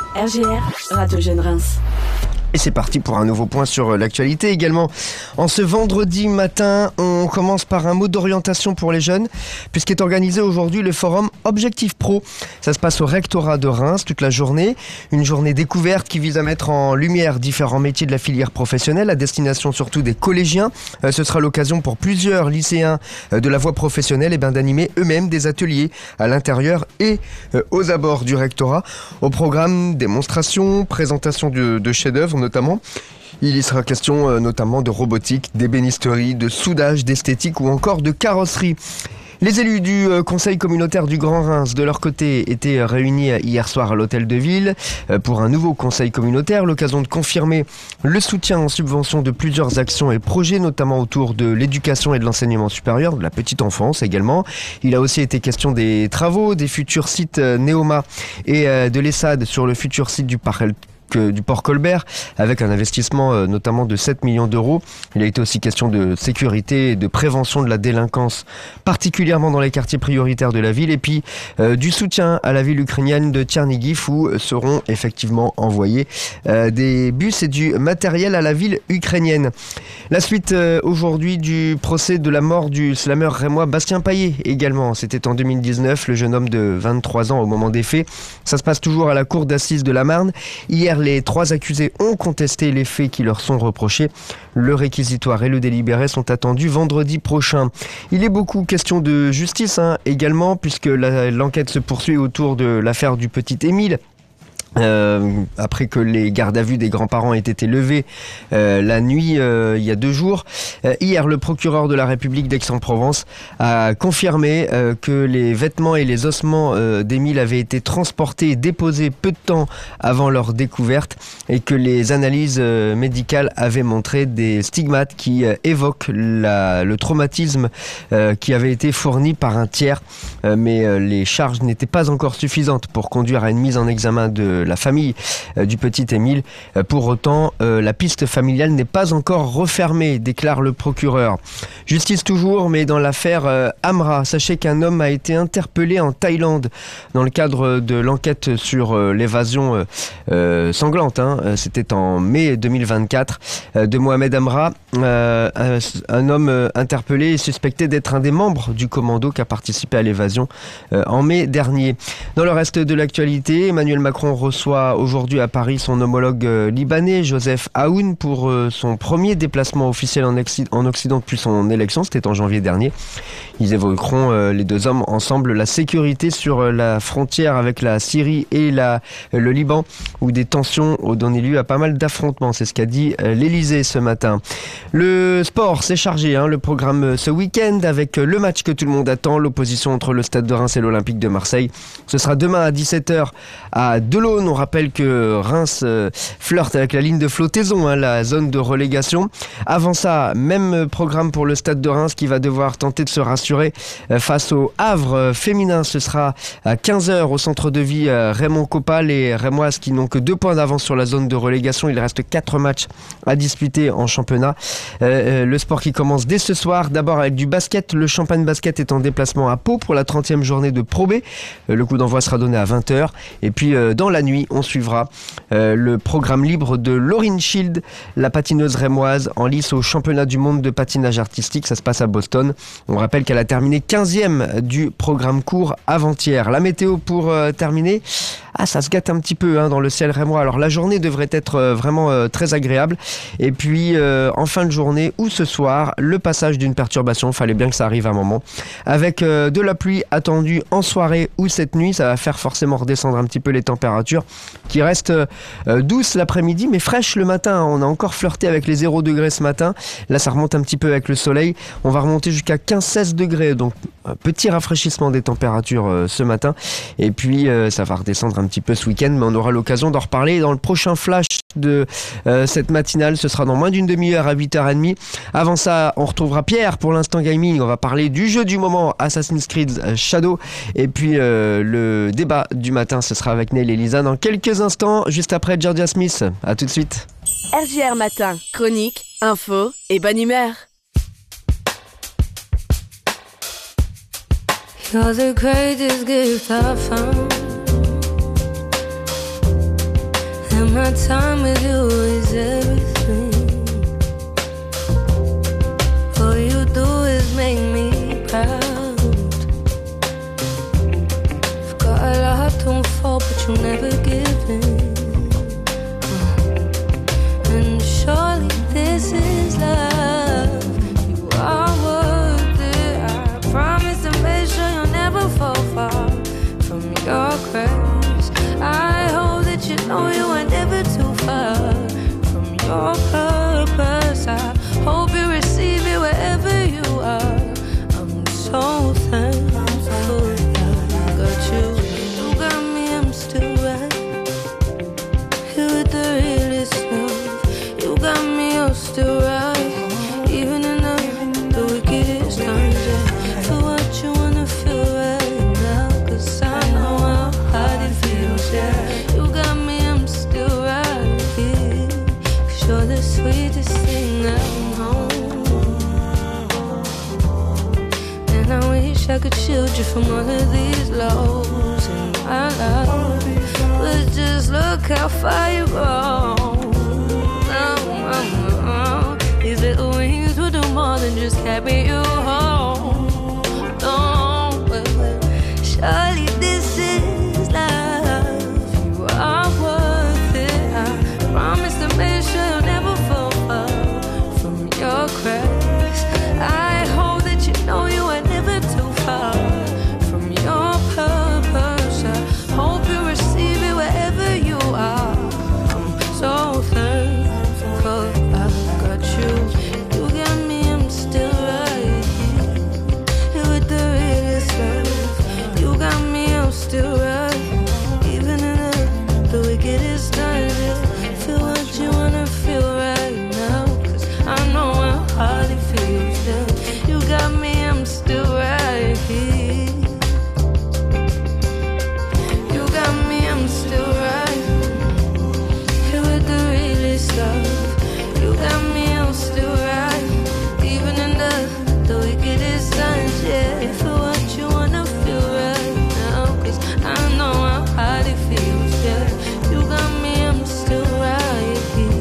RGR, Radio Jeune Reims. Et c'est parti pour un nouveau point sur l'actualité également. En ce vendredi matin, on commence par un mot d'orientation pour les jeunes, puisqu'est organisé aujourd'hui le forum Objectif Pro. Ça se passe au rectorat de Reims toute la journée. Une journée découverte qui vise à mettre en lumière différents métiers de la filière professionnelle, à destination surtout des collégiens. Ce sera l'occasion pour plusieurs lycéens de la voie professionnelle d'animer eux-mêmes des ateliers à l'intérieur et aux abords du rectorat. Au programme, démonstrations, présentation de chefs-d'œuvre notamment. Il y sera question notamment de robotique, d'ébénisterie, de soudage, d'esthétique ou encore de carrosserie. Les élus du conseil communautaire du Grand Reims, de leur côté, étaient réunis hier soir à l'hôtel de ville pour un nouveau conseil communautaire, l'occasion de confirmer le soutien en subvention de plusieurs actions et projets, notamment autour de l'éducation et de l'enseignement supérieur, de la petite enfance également. Il a aussi été question des travaux, des futurs sites Neoma et de l'ESSAD sur le futur site du Port Colbert, avec un investissement notamment de 7 millions d'euros. Il a été aussi question de sécurité et de prévention de la délinquance, particulièrement dans les quartiers prioritaires de la ville, et puis du soutien à la ville ukrainienne de Tchernigiv, où seront effectivement envoyés des bus et du matériel à la ville ukrainienne. La suite aujourd'hui du procès de la mort du slameur rémois Bastien Payet également. C'était en 2019, le jeune homme de 23 ans au moment des faits. Ça se passe toujours à la cour d'assises de la Marne. Hier, les 3 accusés ont contesté les faits qui leur sont reprochés. Le réquisitoire et le délibéré sont attendus vendredi prochain. Il est beaucoup question de justice également, puisque l'enquête se poursuit autour de l'affaire du petit Émile. Après que les gardes à vue des grands-parents aient été levés la nuit il y a 2 jours. Hier, le procureur de la République d'Aix-en-Provence a confirmé que les vêtements et les ossements d'Émile avaient été transportés et déposés peu de temps avant leur découverte, et que les analyses médicales avaient montré des stigmates qui évoquent le traumatisme qui avait été fourni par un tiers, mais les charges n'étaient pas encore suffisantes pour conduire à une mise en examen de la famille du petit Émile. Pour autant, la piste familiale n'est pas encore refermée, déclare le procureur. Justice toujours, mais dans l'affaire Amra. Sachez qu'un homme a été interpellé en Thaïlande dans le cadre de l'enquête sur l'évasion sanglante. C'était en mai 2024 de Mohamed Amra, un homme interpellé et suspecté d'être un des membres du commando qui a participé à l'évasion en mai dernier. Dans le reste de l'actualité, Emmanuel Macron reçoit aujourd'hui à Paris son homologue libanais, Joseph Aoun, pour son premier déplacement officiel en Occident depuis son élection. C'était en janvier dernier. Ils évoqueront, les 2 hommes ensemble, la sécurité sur la frontière avec la Syrie et le Liban, où des tensions ont donné lieu à pas mal d'affrontements. C'est ce qu'a dit l'Elysée ce matin. Le sport, c'est chargé, le programme ce week-end, avec le match que tout le monde attend, l'opposition entre le Stade de Reims et l'Olympique de Marseille. Ce sera demain à 17h à Delaune. On rappelle que Reims flirte avec la ligne de flottaison, la zone de relégation. Avant ça, même programme pour le Stade de Reims, qui va devoir tenter de se rassurer face au Havre féminin. Ce sera à 15h au centre de vie Raymond Coppa. Les Rémoises qui n'ont que 2 points d'avance sur la zone de relégation. Il reste 4 matchs à disputer en championnat. Le sport qui commence dès ce soir, d'abord avec du basket. Le Champagne Basket est en déplacement à Pau pour la 30e journée de Pro B. Le coup d'envoi sera donné à 20h. Et puis dans la nuit, on suivra le programme libre de Lauryn Shield, la patineuse rémoise en lice au championnat du monde de patinage artistique. Ça se passe à Boston. On rappelle qu'elle a terminé 15e du programme court avant-hier. La météo pour terminer. Ça se gâte un petit peu dans le ciel rémois. Alors la journée devrait être vraiment très agréable. Et puis en fin de journée ou ce soir, le passage d'une perturbation. Fallait bien que ça arrive à un moment. Avec de la pluie attendue en soirée ou cette nuit. Ça va faire forcément redescendre un petit peu les températures, qui restent douces l'après-midi mais fraîches le matin. On a encore flirté avec les 0 degrés ce matin. Là ça remonte un petit peu avec le soleil. On va remonter jusqu'à 15-16 degrés. Donc petit rafraîchissement des températures ce matin. Et puis ça va redescendre un petit peu ce week-end, mais on aura l'occasion d'en reparler dans le prochain flash de cette matinale. Ce sera dans moins d'une demi-heure à 8h30. Avant ça, on retrouvera Pierre pour l'instant gaming. On va parler du jeu du moment, Assassin's Creed Shadow. Et puis le débat du matin, ce sera avec Neil et Lisa dans quelques instants, juste après Georgia Smith. À tout de suite. RGR Matin, chronique, info et bonne humeur. You're the greatest gift I found. And my time with you is everything. All you do is make me proud. You've got a lot to unfold, but you never give in. And surely this is love. You are worth it. I promise to make sure you'll never fall far from your grace. I hope that you know you are never too far from your purpose. I hope you receive it wherever you are. I'm so thankful that I got you. You got me, I'm still right here with the realest love. You got me, you're still right, even in the wickedest times. Yeah. Feel what you wanna feel right now, 'cause I know how hard it feels. Yeah, you got me, I'm still right here, 'cause you're the sweetest thing at home. And I wish I could shield you from all of these lows in my life, but just look how far you go. These little wings will do more than just carry you home. No, surely this is love. You are worth it. I promise to make sure you'll never fall far from your grace. I hope that you know you are never too far from your purpose. I hope you receive it wherever you are. I'm so thankful I got you. You got me, I'm still right here with the realest love. You got me, I'm still right, even in the wickedest times. Yeah. Feel what you wanna feel right now, 'cause I know how hard it feels. Yeah. You got me, I'm still right here. You got me, I'm still right here with the realest love. You got me, I'm still right, even in the wickedest times. Yeah, feel what you wanna feel right now, 'cause I know how hard it feels. Yeah, you got me, I'm still right here.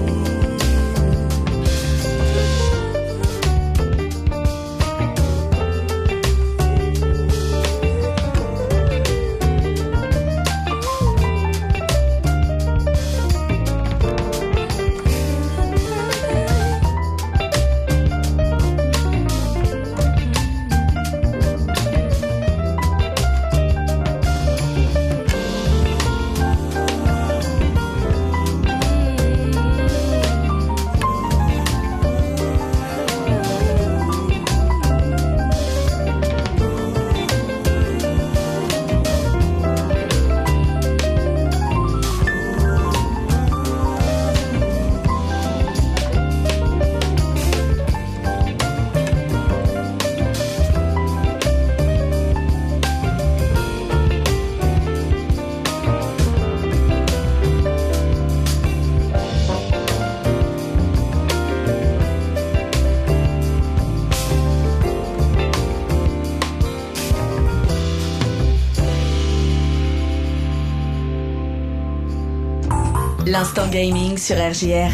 L'instant gaming sur RJR.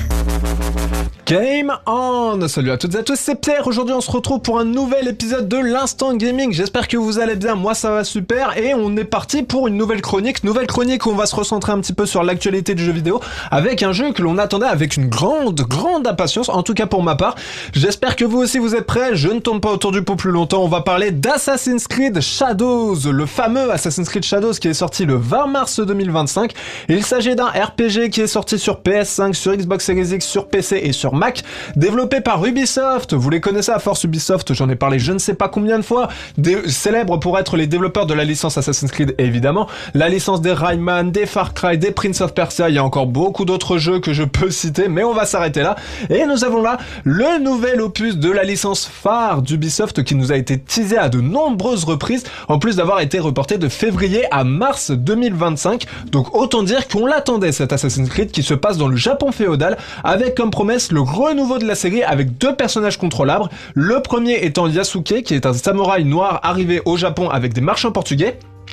Game on! Salut à toutes et à tous, c'est Pierre. Aujourd'hui on se retrouve pour un nouvel épisode de l'Instant Gaming. J'espère que vous allez bien, moi ça va super et on est parti pour une nouvelle chronique. Nouvelle chronique où on va se recentrer un petit peu sur l'actualité du jeu vidéo avec un jeu que l'on attendait avec une grande impatience, en tout cas pour ma part. J'espère que vous aussi vous êtes prêts, je ne tourne pas autour du pot plus longtemps. On va parler d'Assassin's Creed Shadows, le fameux Assassin's Creed Shadows qui est sorti le 20 mars 2025. Il s'agit d'un RPG qui est sorti sur PS5, sur Xbox Series X, sur PC et sur Mac, développé par Ubisoft. Vous les connaissez à force, Ubisoft, j'en ai parlé je ne sais pas combien de fois, célèbres pour être les développeurs de la licence Assassin's Creed évidemment, la licence des Rayman, des Far Cry, des Prince of Persia, il y a encore beaucoup d'autres jeux que je peux citer, mais on va s'arrêter là. Et nous avons là le nouvel opus de la licence phare d'Ubisoft qui nous a été teasé à de nombreuses reprises, en plus d'avoir été reporté de février à mars 2025. Donc autant dire qu'on l'attendait, cet Assassin's Creed qui se passe dans le Japon féodal, avec comme promesse le renouveau de la série avec 2 personnages contrôlables. Le premier étant Yasuke, qui est un samouraï noir arrivé au Japon avec des marchands portugais.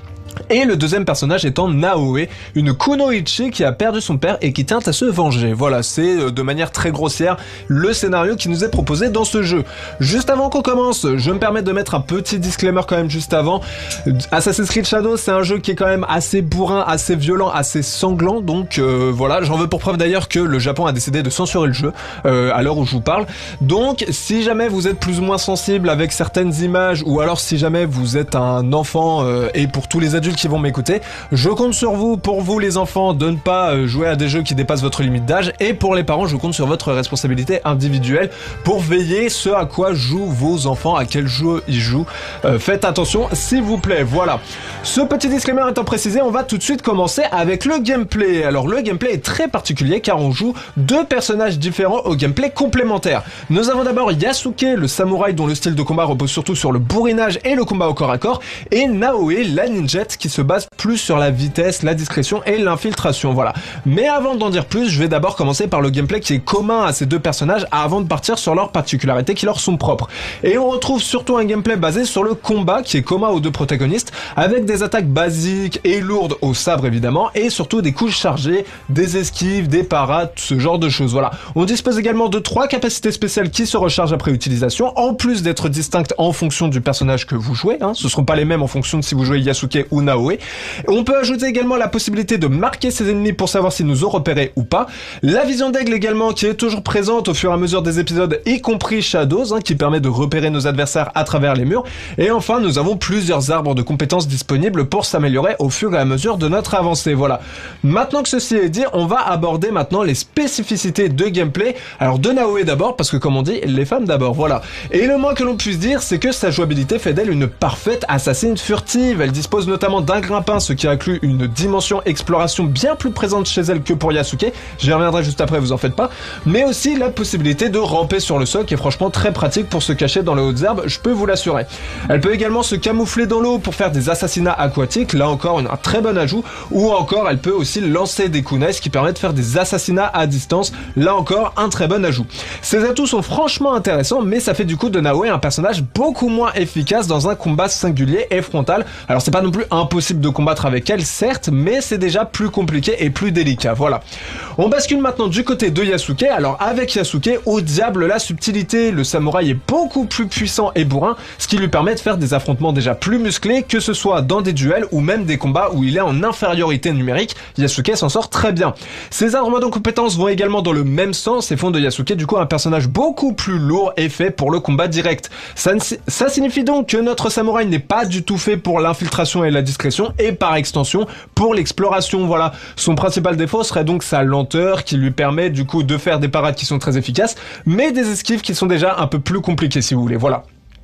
Et le deuxième personnage étant Naoe, une kunoichi qui a perdu son père et qui tient à se venger. Voilà, c'est de manière très grossière le scénario qui nous est proposé dans ce jeu. Juste avant qu'on commence, je me permets de mettre un petit disclaimer quand même juste avant. Assassin's Creed Shadows, c'est un jeu qui est quand même assez bourrin, assez violent, assez sanglant, donc voilà, j'en veux pour preuve d'ailleurs que le Japon a décidé de censurer le jeu à l'heure où je vous parle. Donc si jamais vous êtes plus ou moins sensible avec certaines images, ou alors si jamais vous êtes un enfant et pour tous les adultes qui vont m'écouter, je compte sur vous, pour vous les enfants, de ne pas jouer à des jeux qui dépassent votre limite d'âge, et pour les parents, je compte sur votre responsabilité individuelle pour veiller ce à quoi jouent vos enfants, à quel jeu ils jouent. Faites attention s'il vous plaît, voilà. Ce petit disclaimer étant précisé, on va tout de suite commencer avec le gameplay. Alors le gameplay est très particulier car on joue deux personnages différents au gameplay complémentaire. Nous avons d'abord Yasuke, le samouraï dont le style de combat repose surtout sur le bourrinage et le combat au corps à corps, et Naoe, la ninjette, qui se base plus sur la vitesse, la discrétion et l'infiltration, voilà. Mais avant d'en dire plus, je vais d'abord commencer par le gameplay qui est commun à ces deux personnages avant de partir sur leurs particularités qui leur sont propres. Et on retrouve surtout un gameplay basé sur le combat qui est commun aux deux protagonistes, avec des attaques basiques et lourdes au sabre évidemment, et surtout des coups chargés, des esquives, des parades, ce genre de choses, voilà. On dispose également de 3 capacités spéciales qui se rechargent après utilisation, en plus d'être distinctes en fonction du personnage que vous jouez, hein. Ce ne seront pas les mêmes en fonction de si vous jouez Yasuke ou Naoe. On peut ajouter également la possibilité de marquer ses ennemis pour savoir s'ils nous ont repérés ou pas. La vision d'aigle également qui est toujours présente au fur et à mesure des épisodes, y compris Shadows, hein, qui permet de repérer nos adversaires à travers les murs. Et enfin, nous avons plusieurs arbres de compétences disponibles pour s'améliorer au fur et à mesure de notre avancée. Voilà. Maintenant que ceci est dit, on va aborder maintenant les spécificités de gameplay. Alors de Naoe d'abord, parce que comme on dit, les femmes d'abord, voilà. Et le moins que l'on puisse dire, c'est que sa jouabilité fait d'elle une parfaite assassine furtive. Elle dispose notamment d'un grimpin, ce qui inclut une dimension exploration bien plus présente chez elle que pour Yasuke. J'y reviendrai juste après, vous en faites pas. Mais aussi la possibilité de ramper sur le sol, qui est franchement très pratique pour se cacher dans les hautes herbes, je peux vous l'assurer. Elle peut également se camoufler dans l'eau pour faire des assassinats aquatiques, là encore un très bon ajout, ou encore elle peut aussi lancer des kunai, ce qui permet de faire des assassinats à distance, là encore un très bon ajout. Ces atouts sont franchement intéressants, mais ça fait du coup de Naoe un personnage beaucoup moins efficace dans un combat singulier et frontal. Alors c'est pas non plus impossible de combattre avec elle, certes, mais c'est déjà plus compliqué et plus délicat, voilà. On bascule maintenant du côté de Yasuke. Alors avec Yasuke, au diable la subtilité, le samouraï est beaucoup plus puissant et bourrin, ce qui lui permet de faire des affrontements déjà plus musclés, que ce soit dans des duels ou même des combats où il est en infériorité numérique. Yasuke s'en sort très bien. Ses armes de compétences vont également dans le même sens et font de Yasuke du coup un personnage beaucoup plus lourd et fait pour le combat direct. Ça signifie donc que notre samouraï n'est pas du tout fait pour l'infiltration et la discrétion, et par extension pour l'exploration, voilà. Son principal défaut serait donc sa lenteur qui lui permet du coup de faire des parades qui sont très efficaces, mais des esquives qui sont déjà un peu plus compliquées si vous voulez, voilà.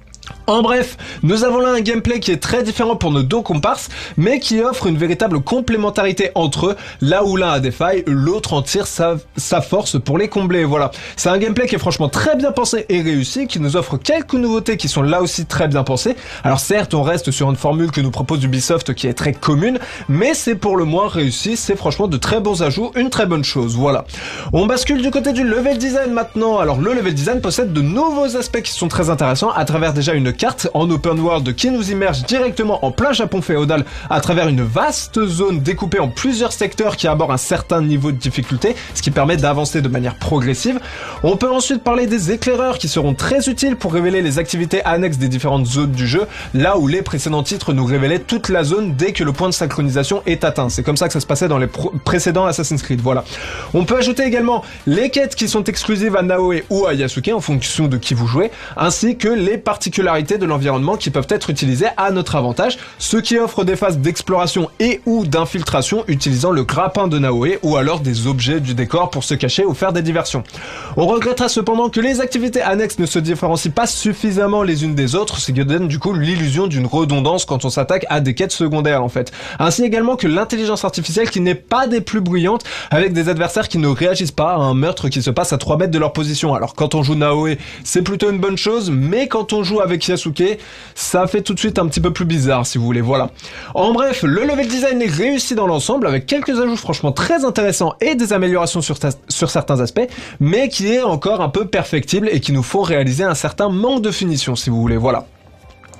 En bref, nous avons là un gameplay qui est très différent pour nos deux comparses, mais qui offre une véritable complémentarité entre eux, là où l'un a des failles, l'autre en tire sa force pour les combler, voilà. C'est un gameplay qui est franchement très bien pensé et réussi, qui nous offre quelques nouveautés qui sont là aussi très bien pensées. Alors certes, on reste sur une formule que nous propose Ubisoft qui est très commune, mais c'est pour le moins réussi, c'est franchement de très bons ajouts, une très bonne chose, voilà. On bascule du côté du level design maintenant. Alors le level design possède de nouveaux aspects qui sont très intéressants à travers déjà une carte en open world qui nous immerge directement en plein Japon féodal à travers une vaste zone découpée en plusieurs secteurs qui abordent un certain niveau de difficulté, ce qui permet d'avancer de manière progressive. On peut ensuite parler des éclaireurs qui seront très utiles pour révéler les activités annexes des différentes zones du jeu, là où les précédents titres nous révélaient toute la zone dès que le point de synchronisation est atteint. C'est comme ça que ça se passait dans les précédents Assassin's Creed, voilà. On peut ajouter également les quêtes qui sont exclusives à Naoe ou à Yasuke en fonction de qui vous jouez, ainsi que les particularités de l'environnement qui peuvent être utilisées à notre avantage, ce qui offre des phases d'exploration et ou d'infiltration utilisant le grappin de Naoe ou alors des objets du décor pour se cacher ou faire des diversions. On regrettera cependant que les activités annexes ne se différencient pas suffisamment les unes des autres, ce qui donne du coup l'illusion d'une redondance quand on s'attaque à des quêtes secondaires en fait. Ainsi également que l'intelligence artificielle qui n'est pas des plus brillantes, avec des adversaires qui ne réagissent pas à un meurtre qui se passe à 3 mètres de leur position. Alors quand on joue Naoe, c'est plutôt une bonne chose, mais quand on joue avec Yasuke, ça fait tout de suite un petit peu plus bizarre si vous voulez, voilà. En bref, le level design est réussi dans l'ensemble avec quelques ajouts franchement très intéressants et des améliorations sur certains aspects, mais qui est encore un peu perfectible et qui nous font réaliser un certain manque de finition si vous voulez, voilà.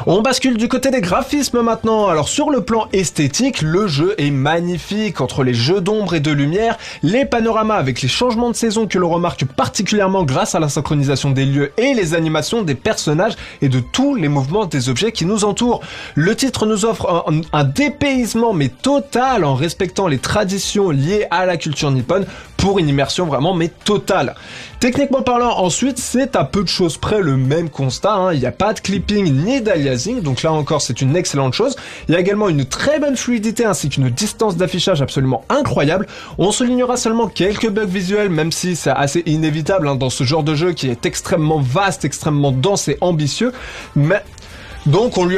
On bascule du côté des graphismes maintenant. Alors sur le plan esthétique, le jeu est magnifique. Entre les jeux d'ombre et de lumière, les panoramas avec les changements de saison que l'on remarque particulièrement grâce à la synchronisation des lieux et les animations des personnages et de tous les mouvements des objets qui nous entourent. Le titre nous offre un dépaysement mais total en respectant les traditions liées à la culture nippone pour une immersion vraiment mais totale. Techniquement parlant, ensuite, c'est à peu de choses près le même constat. Il n'y a pas de clipping ni d'aliasing, donc là encore c'est une excellente chose. Il y a également une très bonne fluidité ainsi qu'une distance d'affichage absolument incroyable. On soulignera seulement quelques bugs visuels, même si c'est assez inévitable dans ce genre de jeu qui est extrêmement vaste, extrêmement dense et ambitieux, mais donc on ne lui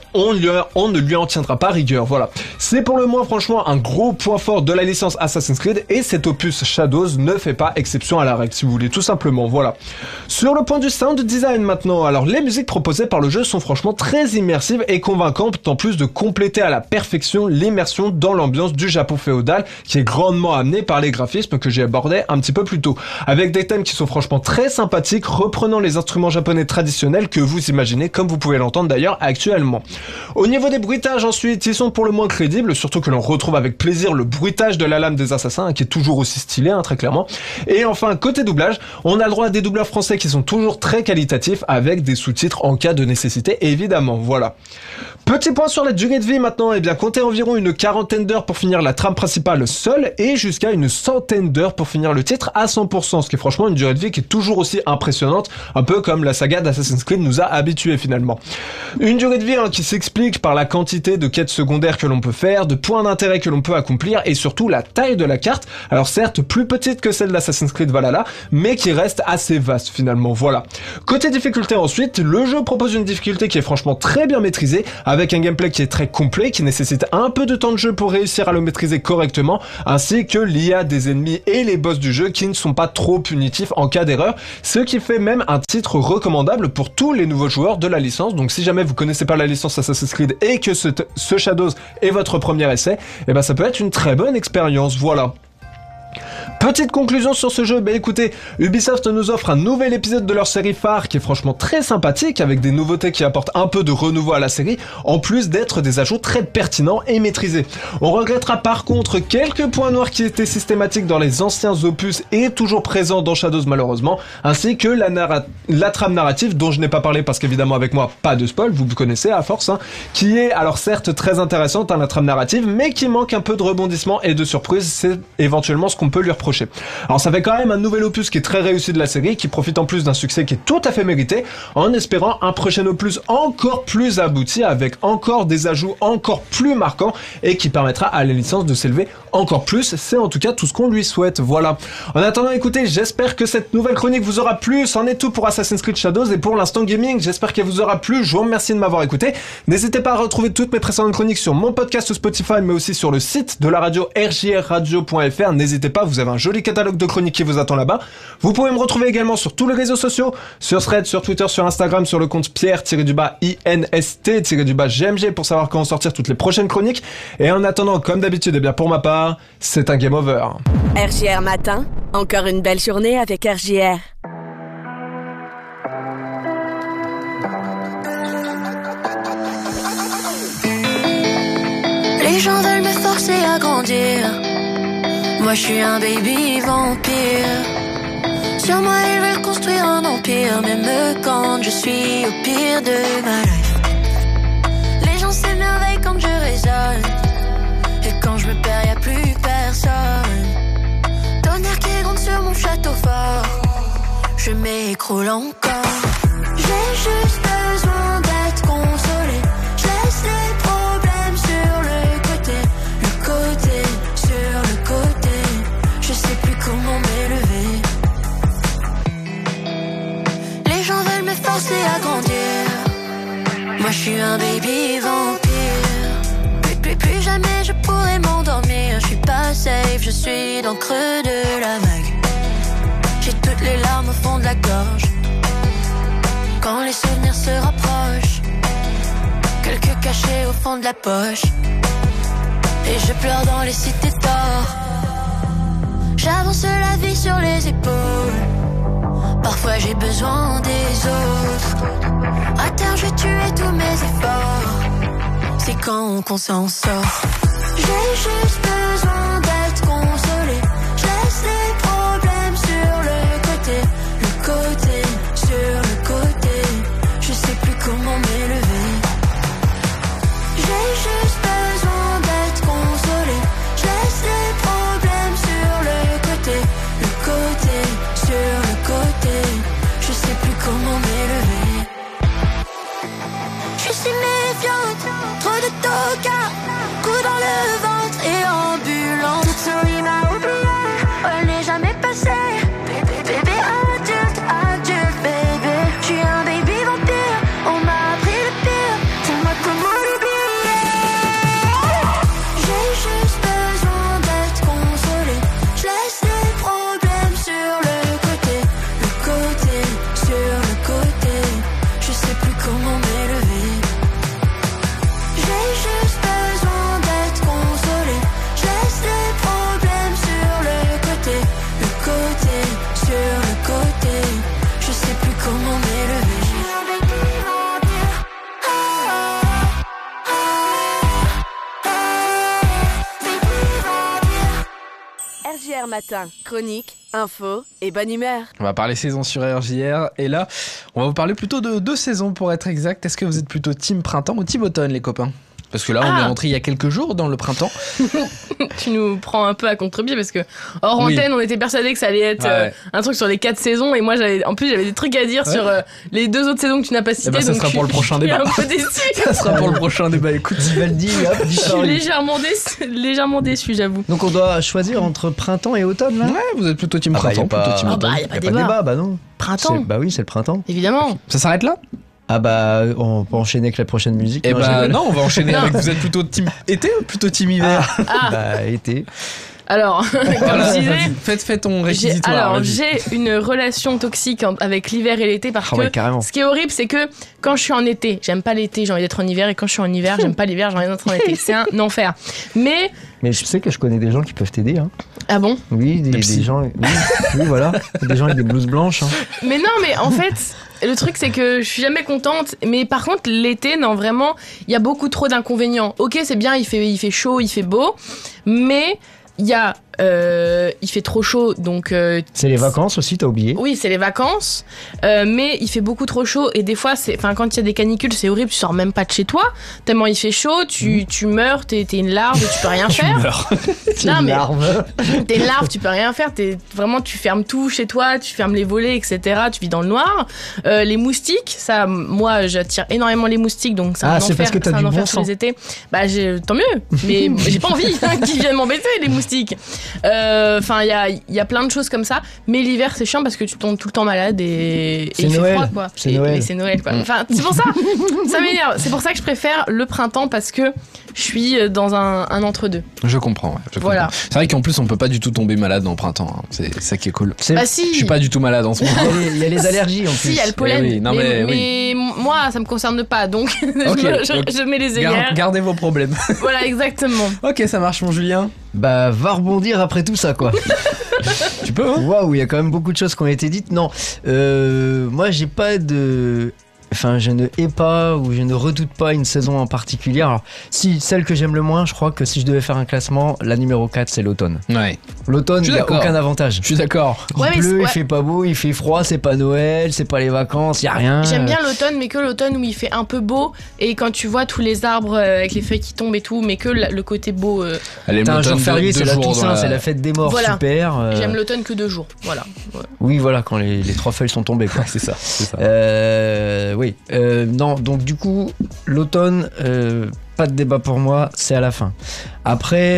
en tiendra pas rigueur, voilà. C'est pour le moins franchement un gros point fort de la licence Assassin's Creed et cet opus Shadows ne fait pas exception à la règle si vous voulez, tout simplement, voilà. Sur le point du sound design maintenant, alors les musiques proposées par le jeu sont franchement très immersives et convaincantes en plus de compléter à la perfection l'immersion dans l'ambiance du Japon féodal qui est grandement amenée par les graphismes que j'ai abordés un petit peu plus tôt. Avec des thèmes qui sont franchement très sympathiques, reprenant les instruments japonais traditionnels que vous imaginez comme vous pouvez l'entendre d'ailleurs actuellement. Au niveau des bruitages ensuite, ils sont pour le moins crédibles, surtout que l'on retrouve avec plaisir le bruitage de la lame des assassins qui est toujours aussi stylé très clairement. Et enfin côté doublage, on a le droit à des doubleurs français qui sont toujours très qualitatifs avec des sous-titres en cas de nécessité évidemment, voilà. Petit point sur la durée de vie maintenant, comptez environ une 40aine d'heures pour finir la trame principale seule et jusqu'à une 100aine d'heures pour finir le titre à 100%, ce qui est franchement une durée de vie qui est toujours aussi impressionnante, un peu comme la saga d'Assassin's Creed nous a habitués finalement. Une durée de vie qui s'explique par la quantité de quêtes secondaires que l'on peut faire, de points d'intérêt que l'on peut accomplir et surtout la taille de la carte, alors certes plus petite que celle d'Assassin's Creed Valhalla, mais qui reste assez vaste finalement, voilà. Côté difficulté ensuite, le jeu propose une difficulté qui est franchement très bien maîtrisée, avec un gameplay qui est très complet, qui nécessite un peu de temps de jeu pour réussir à le maîtriser correctement, ainsi que l'IA des ennemis et les boss du jeu qui ne sont pas trop punitifs en cas d'erreur, ce qui fait même un titre recommandable pour tous les nouveaux joueurs de la licence. Donc si jamais vous connaissez pas la licence Assassin's Creed et que ce Shadows est votre premier essai, ça peut être une très bonne expérience, voilà. Petite conclusion sur ce jeu, écoutez, Ubisoft nous offre un nouvel épisode de leur série phare qui est franchement très sympathique avec des nouveautés qui apportent un peu de renouveau à la série, en plus d'être des ajouts très pertinents et maîtrisés. On regrettera par contre quelques points noirs qui étaient systématiques dans les anciens opus et toujours présents dans Shadows malheureusement, ainsi que la trame narrative dont je n'ai pas parlé parce qu'évidemment avec moi pas de spoil, vous connaissez à force, qui est alors certes très intéressante la trame narrative, mais qui manque un peu de rebondissement et de surprise, c'est éventuellement ce qu'on peut lui reprocher. Alors ça fait quand même un nouvel opus qui est très réussi de la série, qui profite en plus d'un succès qui est tout à fait mérité, en espérant un prochain opus encore plus abouti, avec encore des ajouts encore plus marquants, et qui permettra à la licence de s'élever encore plus, c'est en tout cas tout ce qu'on lui souhaite, voilà. En attendant, écoutez, j'espère que cette nouvelle chronique vous aura plu, c'en est tout pour Assassin's Creed Shadows et pour l'instant gaming, j'espère qu'elle vous aura plu, je vous remercie de m'avoir écouté, n'hésitez pas à retrouver toutes mes précédentes chroniques sur mon podcast Spotify, mais aussi sur le site de la radio rjrradio.fr, n'hésitez pas, vous avez un joli catalogue de chroniques qui vous attend là-bas. Vous pouvez me retrouver également sur tous les réseaux sociaux, sur Threads, sur Twitter, sur Instagram, sur le compte Pierre-INST-GMG pour savoir quand sortir toutes les prochaines chroniques. Et en attendant, comme d'habitude, pour ma part, c'est un game over. RJR Matin, encore une belle journée avec RJR. Les gens veulent me forcer à grandir. Moi je suis un baby vampire. Sur moi ils veulent construire un empire, même quand je suis au pire de ma life. Les gens s'émerveillent quand je résonne, et quand je me perds y'a plus personne. Tonnerre qui gronde sur mon château fort, je m'écroule encore. J'ai juste besoin d'être consolé. Je laisse les problèmes sur le côté, sur le côté. Je sais plus comment m'élever. Les gens veulent me forcer à grandir. Moi je suis un baby vampire. Plus jamais je pourrai m'endormir. Je suis pas safe, je suis dans le creux de la vague. J'ai toutes les larmes au fond de la gorge. Quand les souvenirs se rapprochent, quelques cachés au fond de la poche. Et je pleure dans les cités d'or. J'avance la vie sur les épaules. Parfois j'ai besoin des autres. À terre je tuais tous mes efforts. C'est quand qu'on s'en sort. J'ai juste besoin d'être consolé. Je laisse les problèmes sur le côté. Le côté, sur le côté. Je sais plus comment m'élever. J'ai juste besoin d'être consolé. Je laisse les problèmes sur le côté. Le côté, sur le côté. Je sais plus comment m'élever. Je suis si méfiante, trop de tocards. Coup dans le ventre et ambulante. Toute souris m'a oublié, elle n'est jamais passée. Bébé adulte, adulte, bébé. Je suis un baby vampire, on m'a appris le pire. Dis-moi comment l'oublier. J'ai juste besoin d'être consolé. Je laisse les problèmes sur le côté. Le côté, sur le côté. Je sais plus comment m'élever. J'ai juste besoin d'être consolé. Je laisse les problèmes sur le côté. Le côté, sur le côté. Je sais plus comment m'élever. Je suis un baby vampire. Baby vampire. RJR Matin, chronique, info et bonne humeur. On va parler saison sur RJR et là, on va vous parler plutôt de 2 saisons pour être exact. Est-ce que vous êtes plutôt team printemps ou team automne les copains ? Parce que là, on est rentré il y a quelques jours dans le printemps. Tu nous prends un peu à contre-pied parce que hors antenne, on était persuadés que ça allait être un truc sur les 4 saisons et moi, j'avais des trucs à dire sur les 2 autres saisons que tu n'as pas citées. Bah, ça sera pour le prochain débat. Je suis un peu déçue. Ça sera pour le prochain débat. Écoute, Vivaldi, hop, Je suis disparu. légèrement déçu, j'avoue. Donc on doit choisir entre printemps et automne là. ouais, vous êtes plutôt team Ah bah, printemps, y a pas- plutôt team Ah automne. bah, y a pas débat. Bah non. Printemps, Bah oui, c'est le printemps. évidemment. Ça s'arrête là ? Ah bah on peut enchaîner avec la prochaine musique. Eh Non, je bah rigole. non, on va enchaîner Non. avec. Vous êtes plutôt team été ou plutôt team hiver ? Bah été. Alors, comme Voilà, je disais, vas-y, fais ton réquisitoire. vas-y. j'ai une relation toxique avec l'hiver et l'été parce Ah ouais, que carrément. ce qui est horrible, c'est que quand je suis en été, j'aime pas l'été, j'ai envie d'être en hiver, et quand je suis en hiver, j'aime pas l'hiver, j'ai envie d'être en été. C'est un enfer. Mais, Mais je sais que je connais des gens qui peuvent t'aider. Hein. ah bon? Oui, des psys. gens. Oui, voilà. Des gens avec des blouses blanches. Hein. Mais non, mais en fait, le truc, c'est que je suis jamais contente. Mais par contre, l'été, non, vraiment, il y a beaucoup trop d'inconvénients. Ok, c'est bien, il fait chaud, il fait beau, mais il fait trop chaud, donc C'est les vacances aussi, t'as oublié. oui, c'est les vacances, mais il fait beaucoup trop chaud et des fois, quand il y a des canicules, c'est horrible, tu sors même pas de chez toi, tellement il fait chaud, tu meurs, t'es une larve, tu peux rien faire. C'est Non, une mais- larve. T'es une larve, tu peux rien faire, tu fermes tout chez toi, tu fermes les volets, etc. Tu vis dans le noir. Les moustiques, ça, moi, j'attire énormément les moustiques, donc c'est un C'est enfer, parce que t'as c'est un du enfer bon tous sang. les étés. Bah, tant mieux, mais j'ai pas envie qu'ils viennent m'embêter, les moustiques. Enfin, il y a plein de choses comme ça, mais l'hiver, c'est chiant parce que tu tombes tout le temps malade et C'est il fait Noël. froid, quoi. C'est Et Noël. c'est Noël, quoi. Enfin, c'est pour ça, ça m'énerve. C'est pour ça que je préfère le printemps parce que je suis dans un entre-deux. Je comprends, ouais, je Voilà. comprends. C'est vrai qu'en plus, on peut pas du tout tomber malade en printemps. Hein. C'est ça qui est cool. Bah si. Je suis pas du tout malade en ce moment. Il y a les allergies en plus. Si, il y a le pollen, oui, non, mais moi, ça me concerne pas, donc Ok, je mets les œillères. Gardez vos problèmes. Voilà, exactement. Ok, ça marche, mon Julien. Bah va rebondir après tout ça quoi. Tu peux, hein? Waouh, il y a quand même beaucoup de choses qui ont été dites. Non, moi j'ai pas de... Enfin, je ne hais pas ou je ne redoute pas une saison en particulier. Alors, si, celle que j'aime le moins, je crois que si je devais faire un classement, la numéro 4, c'est l'automne. Ouais. L'automne, Je suis il n'y a d'accord. aucun avantage. Je suis d'accord. Il Ouais, mais pleut, ouais. il fait pas beau, il fait froid, c'est pas Noël, c'est pas les vacances, il y a rien. J'aime bien l'automne, mais que l'automne où il fait un peu beau et quand tu vois tous les arbres avec les feuilles qui tombent et tout, mais que le côté beau. Allez, T'as un l'automne, jour férié, deux c'est la jours dans Toussaint, c'est la fête des morts, Voilà. super. J'aime l'automne que 2 jours. Voilà. Ouais. Oui, voilà, quand les 3 feuilles sont tombées. Quoi. C'est ça, c'est ça. Oui. Non, donc du coup, l'automne, pas de débat pour moi, c'est à la fin. Après,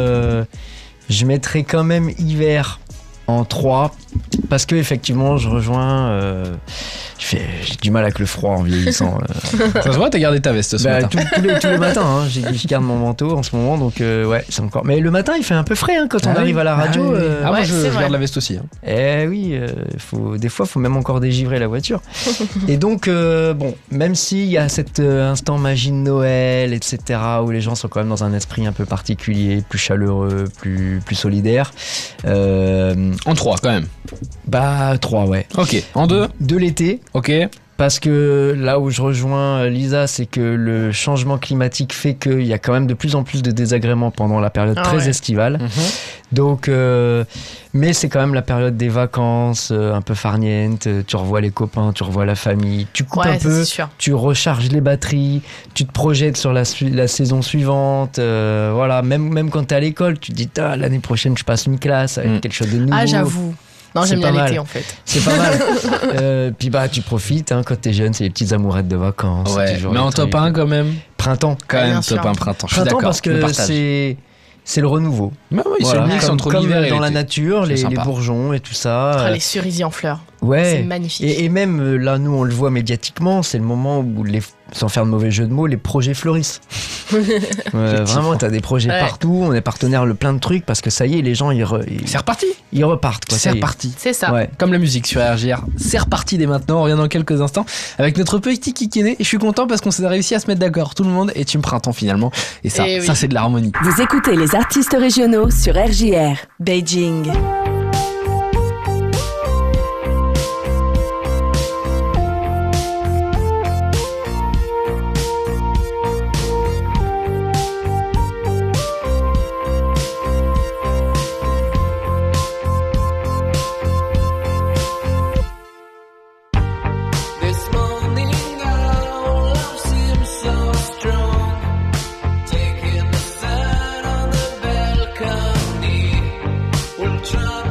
je mettrai quand même hiver en 3, parce que effectivement, je rejoins J'ai du mal avec le froid en vieillissant. Ça se voit, t'as gardé ta veste ce matin. Tous les matins, hein, je garde mon manteau en ce moment, donc ouais, c'est encore. Mais le matin, il fait un peu frais hein, quand on arrive à la radio. oui. Moi Ouais, je c'est vrai. garde la veste aussi. Hein. Eh oui, des fois, faut même encore dégivrer la voiture. Et donc, bon, même s'il y a cet instant magie de Noël, etc., où les gens sont quand même dans un esprit un peu particulier, plus chaleureux, plus solidaire. En 3 quand même. Bah, 3, ouais. Ok. En 2. De l'été. Ok. Parce que là où je rejoins Lisa, c'est que le changement climatique fait qu'il y a quand même de plus en plus de désagréments pendant la période très estivale. Donc, mais c'est quand même la période des vacances, un peu farniente. Tu revois les copains, tu revois la famille. Tu coupes un ça, peu, c'est sûr. tu recharges les batteries, tu te projettes sur la saison suivante. Voilà, même quand t'es à l'école, tu te dis l'année prochaine je passe une classe avec quelque chose de nouveau. Ah, j'avoue. Non, C'est j'aime bien pas l'été mal. en fait. C'est pas mal. Puis bah tu profites hein, quand t'es jeune, c'est les petites amourettes de vacances. c'est Ouais. toujours Mais les en top trucs. 1 quand même. Printemps. Quand Ouais, même bien top sûr. 1 printemps. Je suis Printemps d'accord. parce je que partage. c'est le renouveau. Bah oui, Voilà, c'est le mix entre comme l'hiver et dans la l'été. nature, C'est les sympa. bourgeons et tout ça. Oh, les cerisiers en fleurs. C'est Ouais. magnifique. Et même là, nous on le voit médiatiquement, c'est le moment où sans faire de mauvais jeu de mots, les projets fleurissent. Vraiment, t'as des projets Ouais. partout, on est partenaire de plein de trucs parce que ça y est, les gens C'est reparti. ils repartent. Quoi, C'est ça y est. reparti. C'est ça. Ouais. Comme la musique sur RJR. C'est reparti dès maintenant. On revient dans quelques instants avec notre petit Kikéné. Et je suis content parce qu'on s'est réussi à se mettre d'accord. Tout le monde est Team Printemps finalement. Et ça, Eh oui. ça c'est de l'harmonie. Vous écoutez les artistes régionaux sur RJR. Beijing. This morning our love seems so strong. Taking the sun on the balcony, we'll try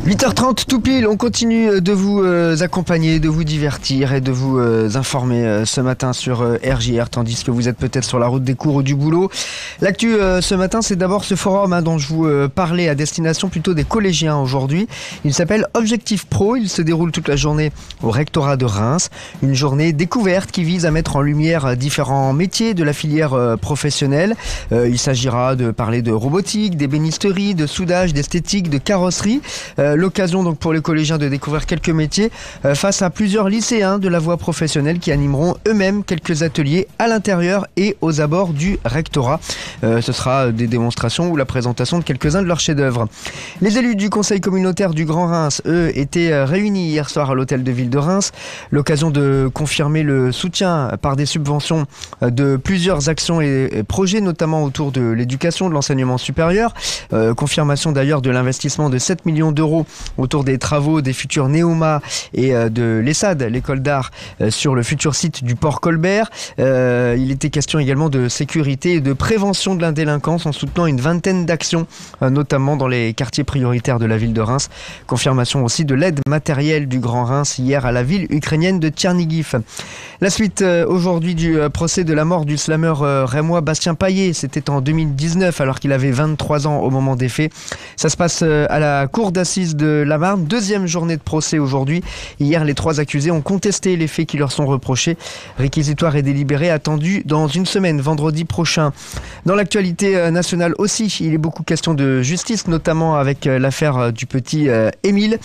8h30 tout pile, on continue de vous accompagner, de vous divertir et de vous informer ce matin sur RJR, tandis que vous êtes peut-être sur la route des cours ou du boulot. L'actu ce matin, c'est d'abord ce forum dont je vous parlais à destination plutôt des collégiens aujourd'hui. Il s'appelle Objectif Pro, il se déroule toute la journée au rectorat de Reims. Une journée découverte qui vise à mettre en lumière différents métiers de la filière professionnelle. Il s'agira de parler de robotique, d'ébénisterie, de soudage, d'esthétique, de carrosserie. L'occasion donc pour les collégiens de découvrir quelques métiers face à plusieurs lycéens de la voie professionnelle qui animeront eux-mêmes quelques ateliers à l'intérieur et aux abords du rectorat. Ce sera des démonstrations ou la présentation de quelques-uns de leurs chefs-d'œuvre. Les élus du conseil communautaire du Grand Reims, eux, étaient réunis hier soir à l'hôtel de ville de Reims. L'occasion de confirmer le soutien par des subventions de plusieurs actions et projets, notamment autour de l'éducation, de l'enseignement supérieur. Confirmation d'ailleurs de l'investissement de 7 millions d'euros autour des travaux des futurs Néoma et de l'ESSAD, l'école d'art, sur le futur site du port Colbert. Il était question également de sécurité et de prévention de la délinquance en soutenant une vingtaine d'actions, notamment dans les quartiers prioritaires de la ville de Reims. Confirmation aussi de l'aide matérielle du Grand Reims hier à la ville ukrainienne de Tchernigiv. La suite aujourd'hui du procès de la mort du slameur rémois Bastien Payet. C'était en 2019 alors qu'il avait 23 ans au moment des faits. Ça se passe à la cour d'assises de la Marne. Deuxième journée de procès aujourd'hui. Hier, les 3 accusés ont contesté les faits qui leur sont reprochés. Réquisitoire et délibéré attendu dans une semaine, vendredi prochain. Dans l'actualité nationale aussi, il est beaucoup question de justice, notamment avec l'affaire du petit Émile,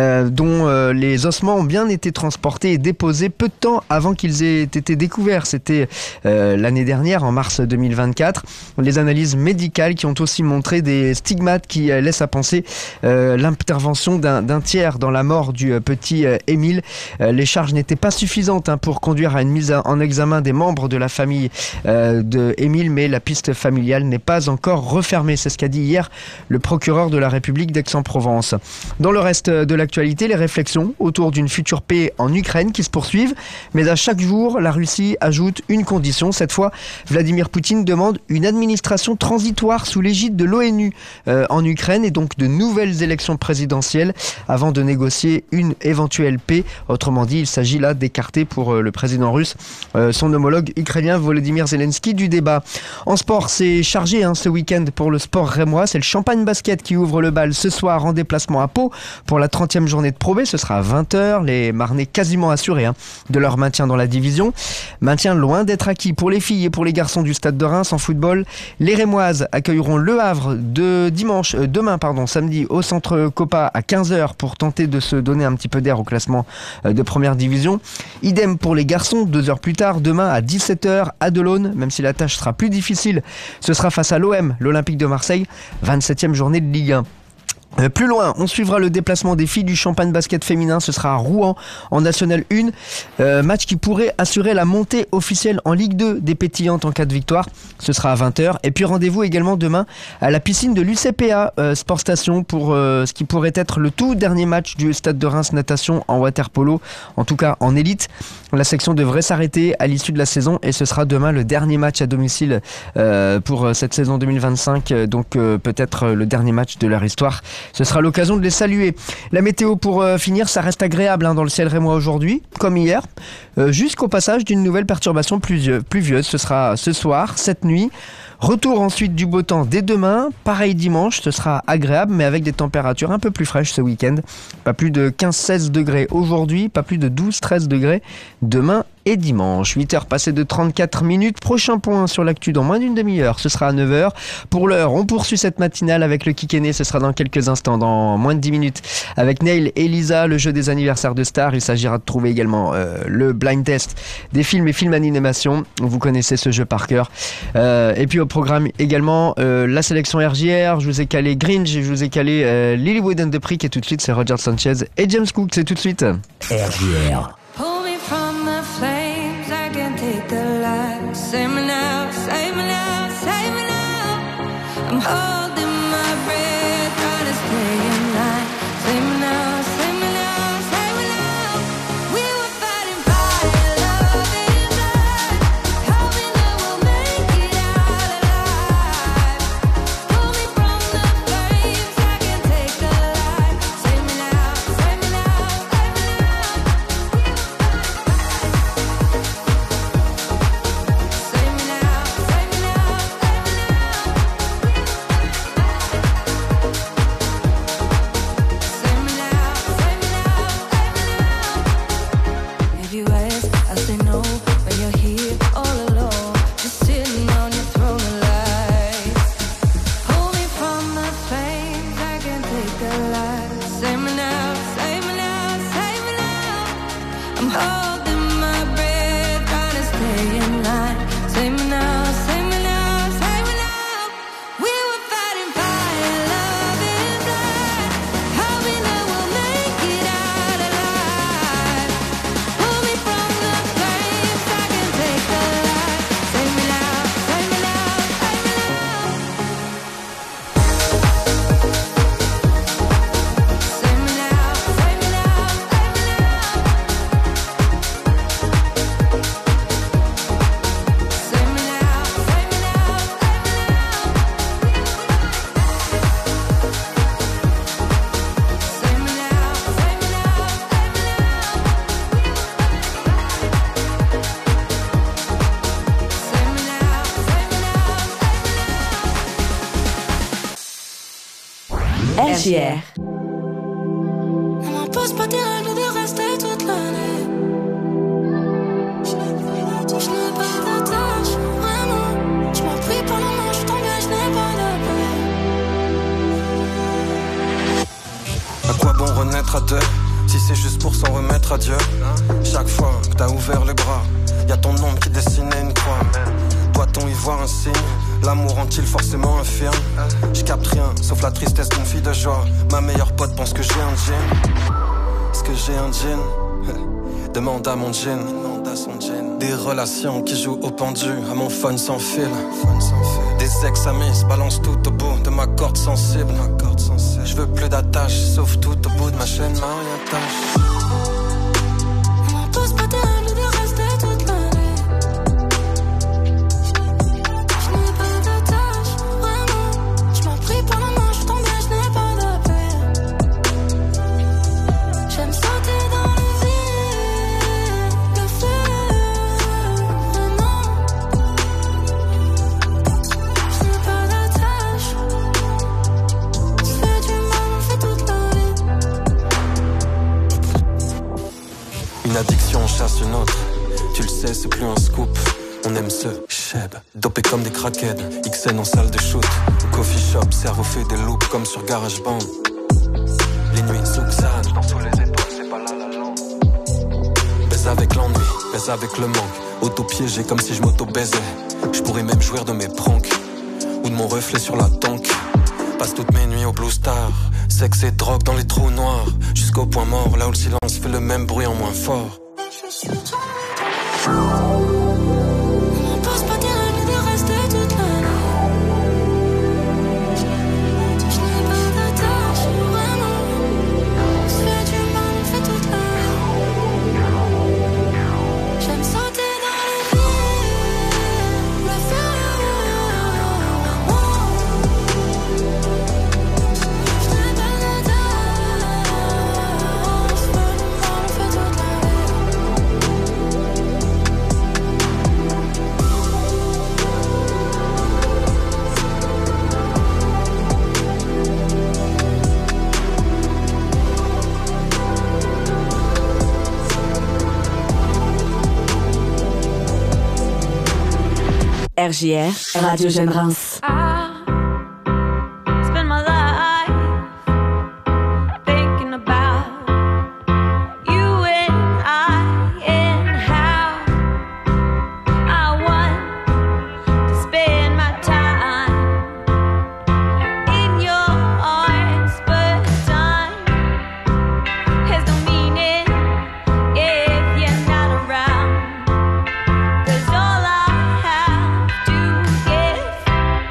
dont les ossements ont bien été transportés et déposés peu de temps avant qu'ils aient été découverts. C'était l'année dernière, en mars 2024. Les analyses médicales qui ont aussi montré des stigmates qui laissent à penser l'intervention d'un tiers dans la mort du petit Émile. Les charges n'étaient pas suffisantes pour conduire à une mise en examen des membres de la famille de Émile, mais la piste familiale n'est pas encore refermée. C'est ce qu'a dit hier le procureur de la République d'Aix-en-Provence. Dans le reste de l'actualité, les réflexions autour d'une future paix en Ukraine qui se poursuivent, mais à chaque jour, la Russie ajoute une condition. Cette fois, Vladimir Poutine demande une administration transitoire sous l'égide de l'ONU en Ukraine et donc de nouvelles élections présidentielles avant de négocier une éventuelle paix. Autrement dit, il s'agit là d'écarter pour le président russe son homologue ukrainien Volodymyr Zelensky du débat. En sport, c'est chargé ce week-end pour le sport rémois. C'est le Champagne Basket qui ouvre le bal ce soir en déplacement à Pau pour la 30e journée de Pro B. Ce sera à 20h. Les Marnais quasiment assurés de leur maintien dans la division. Maintien loin d'être acquis pour les filles et pour les garçons du Stade de Reims en football. Les Rémoises accueilleront Le Havre demain, samedi, au centre Copa à 15h pour tenter de se donner un petit peu d'air au classement de première division. Idem pour les garçons, 2 heures plus tard, demain à 17h à Delaune, même si la tâche sera plus difficile, ce sera face à l'OM, l'Olympique de Marseille, 27e journée de Ligue 1. Plus loin, on suivra le déplacement des filles du Champagne Basket féminin. Ce sera à Rouen, en National 1. Match qui pourrait assurer la montée officielle en Ligue 2 des Pétillantes en cas de victoire. Ce sera à 20h. Et puis rendez-vous également demain à la piscine de l'UCPA Sport Station pour ce qui pourrait être le tout dernier match du Stade de Reims Natation en water-polo, en tout cas en élite. La section devrait s'arrêter à l'issue de la saison et ce sera demain le dernier match à domicile pour cette saison 2025. Donc peut-être le dernier match de leur histoire. Ce sera l'occasion de les saluer. La météo pour finir, ça reste agréable dans le ciel rémois aujourd'hui, comme hier, jusqu'au passage d'une nouvelle perturbation pluvieuse. Ce sera ce soir, cette nuit. Retour ensuite du beau temps dès demain. Pareil dimanche, ce sera agréable, mais avec des températures un peu plus fraîches ce week-end. Pas plus de 15-16 degrés aujourd'hui, pas plus de 12-13 degrés demain et dimanche. 8h passées de 34 minutes. Prochain point sur l'actu dans moins d'une demi-heure. Ce sera à 9h. Pour l'heure, on poursuit cette matinale avec le Kikéné. Ce sera dans quelques instants, dans moins de 10 minutes. Avec Neil et Lisa, le jeu des anniversaires de stars. Il s'agira de trouver également le blind test des films et films d'animation. Vous connaissez ce jeu par cœur. Et puis au programme également la sélection RJR. Je vous ai calé Grinch, je vous ai calé Lilywood and the Prick. Et tout de suite, c'est Roger Sanchez et James Cook. C'est tout de suite. RJR. Pull me from the flames, I can take the light. Save me now, save me now, save me now. I'm holding my breath, trying to stay in line. Save me now, save me now, save me now. We were fighting fire, love in blood, hoping that we'll make it out alive. Pull me from the flames, I can take the light. Save me holding my breath, trying to stay in line. Save me now, save me now, save me now. We were fighting fire, love is blind. Hoping that we'll make it out alive. Pull me from the flames, I can take the light. Save me now, save me now, save me now. Save me now, save me now, save me now. Save me now, save me now, save me now. Save me now, save me now, save me now. RJR. On m'impose pas des règles de rester toute l'année. Je n'ai pas d'attache, vraiment. Je m'en prie par la main, je tombe et je n'ai pas de paix. À quoi bon renaître à deux si c'est juste pour s'en remettre à Dieu? Chaque fois que t'as ouvert les bras, y a ton ombre qui dessinait une croix. Doit-on y voir un signe? L'amour rend-il forcément infirme? Je capte rien, sauf la tristesse d'une fille de joie. Ma meilleure pote pense que j'ai un jean. Est-ce que j'ai un jean? Demande à mon jean. Des relations qui jouent au pendu, à mon fun sans fil. Des ex-amis se balancent tout au bout de ma corde sensible. Je veux plus d'attache, sauf tout au bout de ma chaîne mariage. On m'impose pas des règles de rester toute l'année. Je n'ai pas d'attache, vraiment. Je m'en prie par la main, je tombe et je n'ai pas de paix. J'aime sauter dans le vide, le feu, vraiment. Je n'ai pas d'attache. Se fait du mal, on fait toute la vie. Une addiction chasse une autre. Tu le sais, c'est plus un scoop. On aime ce cheb, dopé comme des crackheads. XN en salle de shoot. Au coffee shop, cerveau fait des loops comme sur GarageBand. Les nuits de Souxane, je danse sous les étoiles, c'est pas la langue. Baise avec l'ennui, baise avec le manque. Auto-piégé comme si je m'auto-baisais. Je pourrais même jouir de mes pranks ou de mon reflet sur la tank. Passe toutes mes nuits au Blue Star. Sexe et drogue dans les trous noirs. Jusqu'au point mort, là où le silence fait le même bruit en moins fort. On m'impose pas des règles de rester toute l'année. Je n'ai pas d'attache, vraiment. On se fait du mal, on fait toute la vie. J'aime sauter dans le vide, le feu, vraiment. Je n'ai pas d'attache, on se fait du mal, on fait toute la vie. RJR, Radio Jeune Reims. I spend my life thinking about you and I and how I want to spend my time in your arms, but time has no meaning if you're not around. 'Cause all I have to give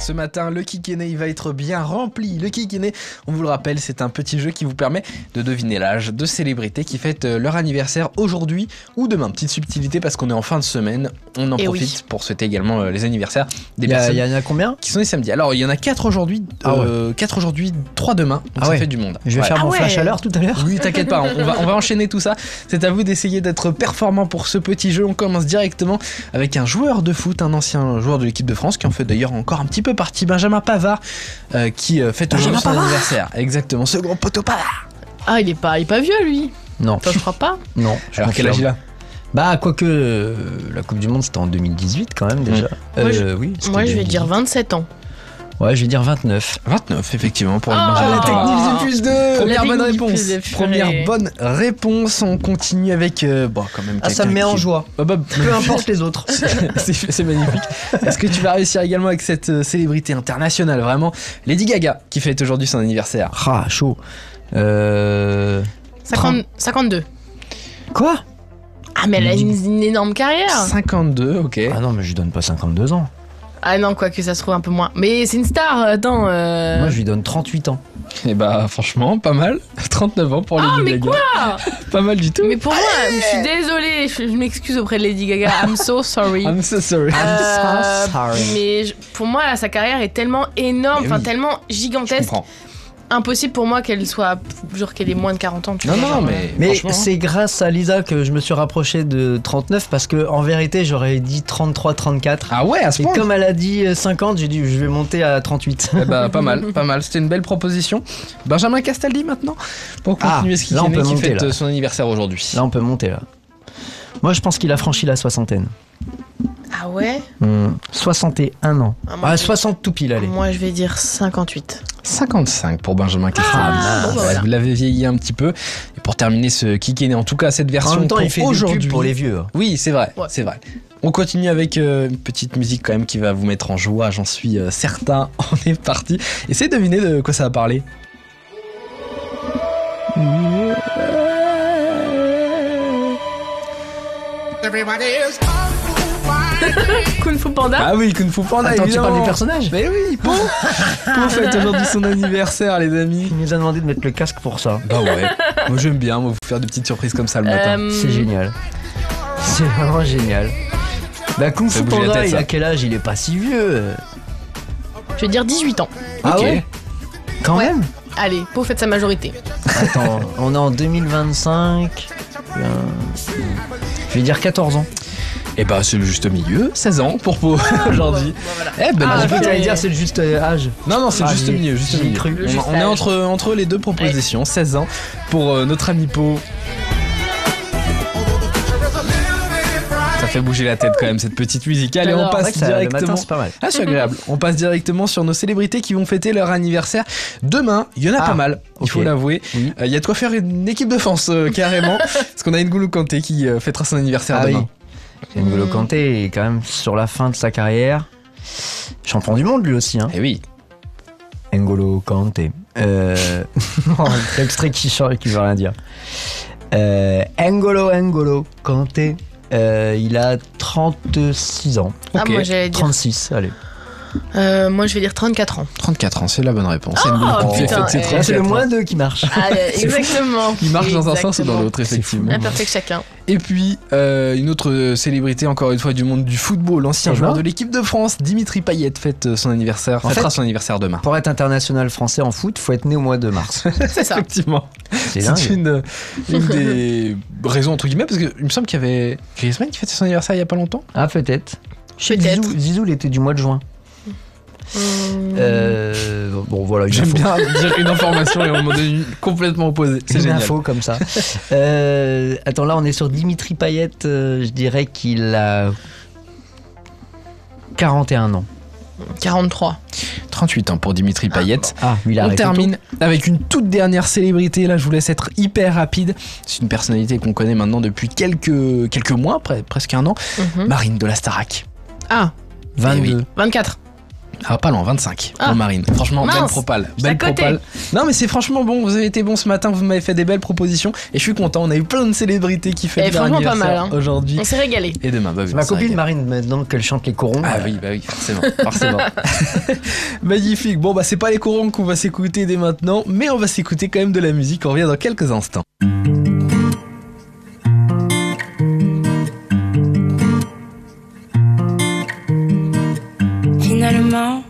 Ce matin, le Kikéné, il va être bien rempli. Le Kikéné, on vous le rappelle, c'est un petit jeu qui vous permet de deviner l'âge de célébrités qui fêtent leur anniversaire aujourd'hui ou demain. Petite subtilité parce qu'on est en fin de semaine. On en Et profite oui. pour souhaiter également les anniversaires des Il personnes y en a combien? qui sont les samedis. Alors, il y en a 4 aujourd'hui, Ah ouais. 4 aujourd'hui, 3 demain. Donc Ah ça ouais. fait du monde. Je vais Ouais. faire Ah mon ouais. flash à l'heure tout à l'heure. Oui, t'inquiète pas, on va enchaîner tout ça. C'est à vous d'essayer d'être performant pour ce petit jeu. On commence directement avec un joueur de foot, un ancien joueur de l'équipe de France qui en fait d'ailleurs encore un petit peu partie, Benjamin Pavard, qui fête aujourd'hui son anniversaire. Exactement, ce gros poteau Pavard. Ah, il est pas vieux, lui. Non, Enfin, je crois pas. non. Alors quel âge il a? Bah, quoique la Coupe du Monde c'était en 2018 quand même déjà. Moi, Oui. c'était Moi, je vais 2018. dire 27 ans. Ouais, je vais dire 29. 29, effectivement, pour Ah, Benjamin la Pavard. technique du plus 2. Première La bonne technique du réponse. plus de purée. Première bonne réponse. On continue avec bon, quand même. Ah, ça me quelqu'un met en qui- joie. Ah bah, Peu importe les autres. c'est magnifique. Est-ce que tu vas réussir également avec cette célébrité internationale, vraiment Lady Gaga, qui fête aujourd'hui son anniversaire. Ah, chaud. 52. Quoi? Ah, mais elle a une énorme carrière. 52, ok. Ah non, mais je lui donne pas 52 ans. Ah non, quoi que ça se trouve un peu moins. Mais c'est une star, attends. Moi, je lui donne 38 ans. Et bah, franchement, pas mal. 39 ans pour Lady mais Gaga. quoi Pas mal du tout. Mais pour moi, je suis désolée, je m'excuse auprès de Lady Gaga. I'm so sorry. I'm so sorry. Mais pour moi, sa carrière est tellement énorme, Mais enfin oui. tellement Je gigantesque. comprends. Impossible pour moi qu'elle soit, genre qu'elle ait moins de 40 ans. Tu Non, vois, non, genre, mais Mais franchement, c'est grâce à Lisa que je me suis rapproché de 39 parce que en vérité j'aurais dit 33, 34. Ah ouais, à ce Et point. comme elle a dit 50, j'ai dit je vais monter à 38. Eh bah, pas mal, pas mal. C'était une belle proposition. Benjamin Castaldi maintenant, pour continuer ce là, on peut qui monter, fête là. son anniversaire aujourd'hui. Là on peut monter là. Moi je pense qu'il a franchi la soixantaine. Ah ouais 61 ans. Ah, moi, Ah, je- 60 tout pile, allez. Moi, je vais dire 58. 55 pour Benjamin Castaldi. Ah, bon, bah voilà. Vous l'avez vieilli un petit peu. Et pour terminer ce Kikéné, en tout cas cette version En même temps, pour il fait des aujourd'hui. pubs pour les vieux. hein. Oui, c'est vrai, Ouais. c'est vrai. On continue avec une petite musique quand même qui va vous mettre en joie, j'en suis certain. On est parti. Essayez de deviner de quoi ça va parler. Kung Fu Panda. Ah oui, Kung Fu Panda, Attends, tu évidemment. parles du personnage? Mais oui, Po Po fête aujourd'hui son anniversaire, les amis. Il nous a demandé de mettre le casque pour ça. Bah ouais, moi j'aime bien, moi, vous faire des petites surprises comme ça le matin. C'est génial. C'est vraiment génial. Bah Kung Ça Fu bouge la Panda, tête, il a ça. quel âge? Il est pas si vieux. Je vais dire 18 ans. Ah Ok. ouais? Quand Ouais. même? Allez, Po fête sa majorité. Attends, on est en 2025. Je vais dire 14 ans. Et bah c'est le juste milieu, 16 ans pour Po aujourd'hui. Bon, voilà. Eh ben Ah, non, Je ok. peux t'allais dire c'est le juste âge. non, c'est le Ah, juste j'y ai- milieu, juste j'y ai milieu. cru. Le juste On est âge. entre les deux propositions, 16 ans pour notre ami Po. Ça fait bouger la tête quand même cette petite musique. Allez, on J'adore. passe C'est vrai que ça, le directement. matin, c'est pas mal. Ah, c'est agréable. On passe directement sur nos célébrités qui vont fêter leur anniversaire demain. Il y en a Ah, pas mal, il ok. faut l'avouer. Oui. Il y a de quoi faire une équipe de France carrément. Parce qu'on a N'Golo Kanté qui fêtera son anniversaire Ah demain. oui. N'Golo Kanté est quand même sur la fin de sa carrière. Champion du monde lui aussi. Hein. Et oui. N'Golo Kanté. Non, l'extrait qui chante et qui veut rien dire. N'Golo Kanté. Il a 36 ans. Ah, Ok. moi, j'allais dire. 36, allez. Moi, je vais dire 34 ans. 34 ans, c'est la bonne réponse. Oh, N'Golo Kanté putain, fête ses eh. 34 C'est le ans. moins 2 qui marche. Ah, exactement. Il marche dans un sens ou dans Exactement. l'autre, effectivement. Imperfect chacun. Et puis, une autre célébrité, encore une fois, du monde du football, l'ancien C'est joueur moi de l'équipe de France, Dimitri Payet, fête son anniversaire, En fêtera fait- son anniversaire demain. Pour être international français en foot, faut être né au mois de mars. C'est ça. Effectivement. C'est C'est dingue. une des raisons, entre guillemets, parce qu'il me semble qu'il y avait Griezmann qui fêtait son anniversaire il y a pas longtemps. Ah, peut-être. Je sais que Peut-être. Zizou, il était du mois de juin. Bon, voilà, une J'aime info. bien dire une information et on m'en donne une complètement opposée. C'est Une génial. info comme ça. Attends, là, on est sur Dimitri Payet. Je dirais qu'il a 41 ans. 43. 38 ans pour Dimitri Payet. Ah, il a On arrêté termine avec une toute dernière célébrité. Là, je vous laisse être hyper rapide. C'est une personnalité qu'on connaît maintenant depuis quelques mois, presque un an. Mhm. Marine de la Starac. Ah, tôt. 22. Eh oui. 24. Ah, pas loin, 25 Ah. en Marine. Franchement, Mince, belle propale. j'étais à Belle côté. propale. Non, mais c'est franchement bon. Vous avez été bon ce matin. Vous m'avez fait des belles propositions. Et je suis content. On a eu plein de célébrités qui fêtent leur franchement, pas anniversaire mal, hein. aujourd'hui On s'est régalé. et demain. Bah, oui, C'est ma on s'en copine régale. Marine maintenant qu'elle chante les corons. Ah oui, bah oui, forcément. forcément. Magnifique. Bon, bah, c'est pas les corons qu'on va s'écouter dès maintenant, mais on va s'écouter quand même de la musique. On revient dans quelques instants. Finalement,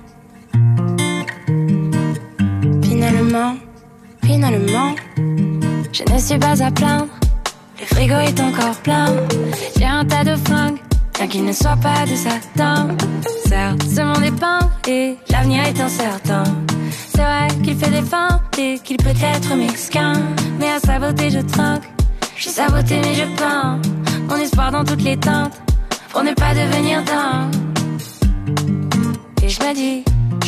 je ne suis pas à plaindre. Le frigo est encore plein. J'ai un tas de fringues, bien qu'il ne soit pas de satin. Certes, ce monde est peint et l'avenir est incertain. C'est vrai qu'il fait des feintes et qu'il peut être mesquin. Mais à sa beauté je trinque. Je suis saboté mais je peins mon espoir dans toutes les teintes pour ne pas devenir dingue. Et je me dis,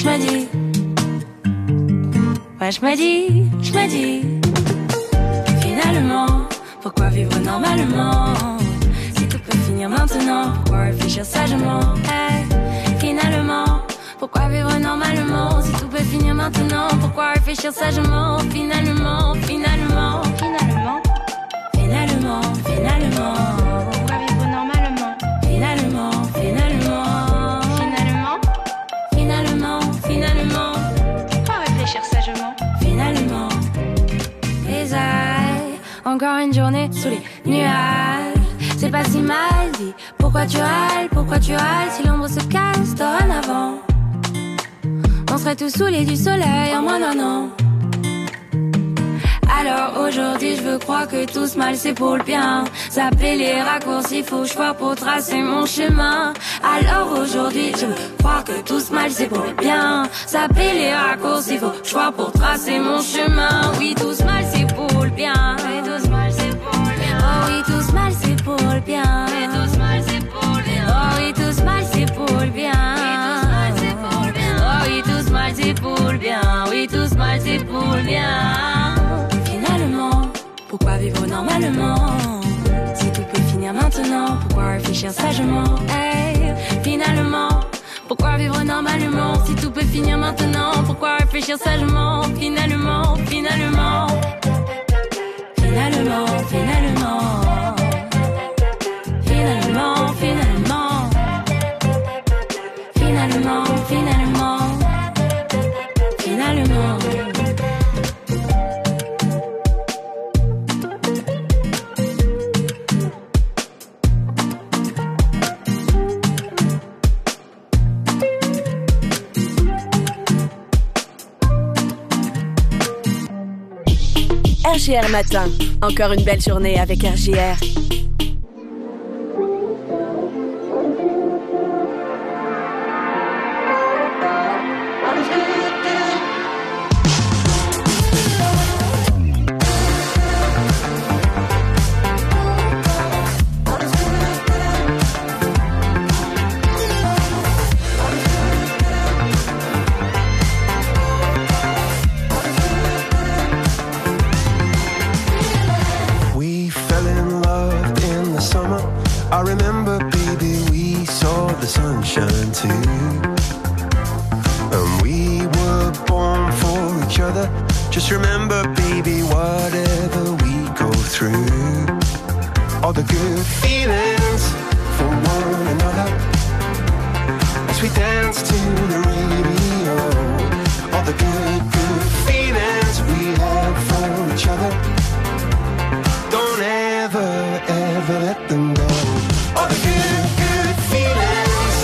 ouais je me dis, finalement, pourquoi vivre normalement? Si tout peut finir maintenant, pourquoi réfléchir sagement? Hey, finalement, pourquoi vivre normalement? Si tout peut finir maintenant, pourquoi réfléchir sagement? Finalement, pourquoi vivre normalement? Finalement, pourquoi réfléchir sagement? Finalement, les ailes, encore une journée sous les nuages. C'est pas si mal dit. Pourquoi tu râles si l'ombre se casse dorénavant? On serait tous saoulés du soleil en moins d'un an. Alors aujourd'hui je veux croire que tout ce mal c'est pour le bien. Zapper les raccourcis, faut que je fasse pour tracer mon chemin. Alors aujourd'hui je veux croire que tout ce mal c'est pour le bien. Zapper les raccourcis, faut que je fasse pour tracer mon chemin. Oui, tout ce mal c'est pour le bien. Oui, tout ce mal c'est pour le bien. Oh oui, tout ce mal c'est pour le bien. Oui, tout ce mal c'est pour le bien. Oh oui, tout ce mal c'est pour le bien. Oh oui, tout ce mal c'est pour le bien. Oui, tout ce mal c'est pour le bien. Finalement, pourquoi vivre normalement? Si tout peut finir maintenant, pourquoi réfléchir sagement? Hey, finalement, pourquoi vivre normalement? Si tout peut finir maintenant, pourquoi réfléchir sagement? Finalement, finalement, finalement, finalement, finalement, finalement, finalement, finalement, finalement. RGR Matin. Encore une belle journée avec RGR. We fell in love in the summer. I remember, baby, we saw the sunshine too. And we were born for each other. Just remember, baby, whatever we go through, all the good feelings for one another, as we dance to the radio. All the good feelings we have for each other, don't ever let them go. All the good feelings.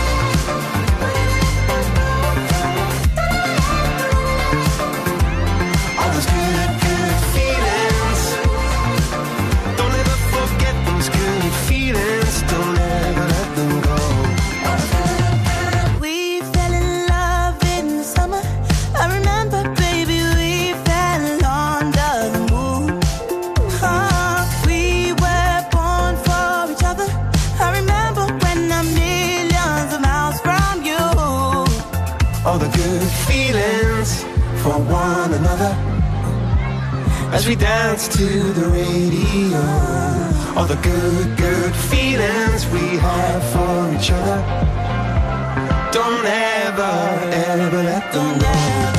All those good feelings. Don't ever forget those good feelings. Don't ever let them go. We fell in love in the summer. I remember, baby, we fell under the moon. We were born for each other. I remember when I'm millions of miles from you. All the good feelings for one another, as we dance to the radio. All the good feelings we have for each other, Don't ever let them go.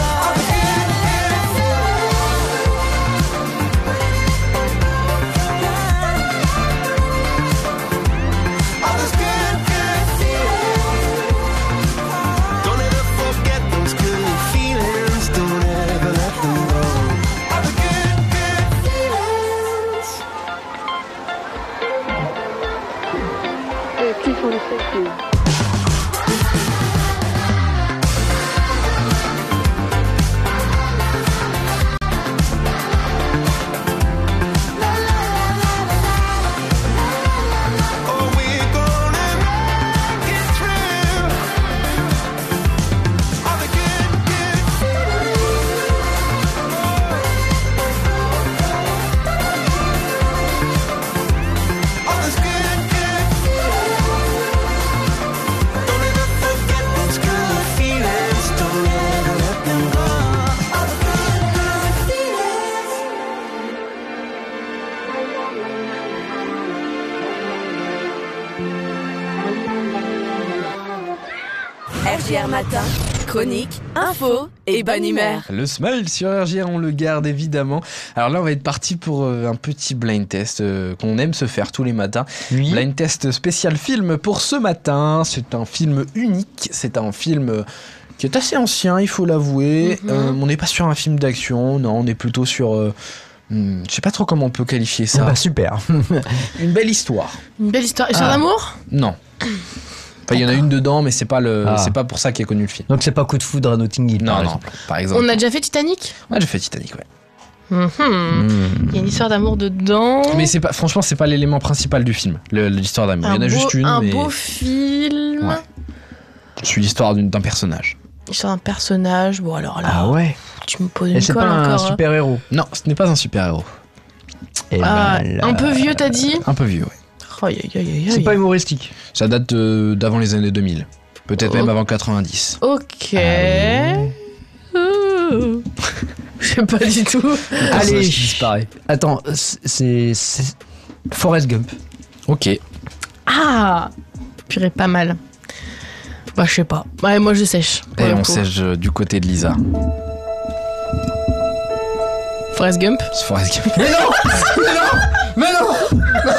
All those good, good feelings. Don't ever forget those good feelings. Don't ever let them go. All the good, good feelings. Oh, we're gonna make it through. All the good, good feelings. All those good, good feelings. Don't ever forget those good feelings. Don't ever let them go. All the good, good feelings. RJR Matin, chronique, info et bonne humeur. Le smile sur RJR, on le garde évidemment. Alors là, on va être parti pour un petit blind test qu'on aime se faire tous les matins. Oui. Blind test spécial film pour ce matin. C'est un film unique. C'est un film qui est assez ancien, il faut l'avouer. On n'est pas sur un film d'action. Non, on est plutôt sur... je sais pas trop comment on peut qualifier ça. Bah super. Une belle histoire. Une belle histoire. Histoire d'amour? Non. Enfin, il y en a une dedans, mais c'est pas c'est pas pour ça qu'est connu le film. Donc c'est pas Coup de foudre à Notting Hill. Non, non, par exemple. On a déjà fait Titanic? Ouais, j'ai fait Titanic, ouais. Il y a une histoire d'amour dedans. Mais c'est pas, franchement, c'est pas l'élément principal du film, l'histoire d'amour. Il y en a juste une. Un mais... beau film. Ouais. C'est l'histoire d'un personnage. L'histoire d'un personnage. Bon, alors là, Ah ouais. tu me poses Et une c'est colle pas un encore. super héros. Non, ce n'est pas un super-héros. Un peu vieux, t'as dit? Un peu vieux, ouais. Aïe, aïe, aïe, aïe. C'est pas humoristique. Ça date d'avant les années 2000. Peut-être même avant 90. Ok. Ouh. Je sais pas du tout. Allez, qui disparaît. Attends, c'est Forrest Gump. Ok. Ah, purée, pas mal. Bah, je sais pas. Ouais, moi, je sèche. pour Et le on coup. sèche du côté de Lisa. Forrest Gump. C'est Forrest Gump. Mais non.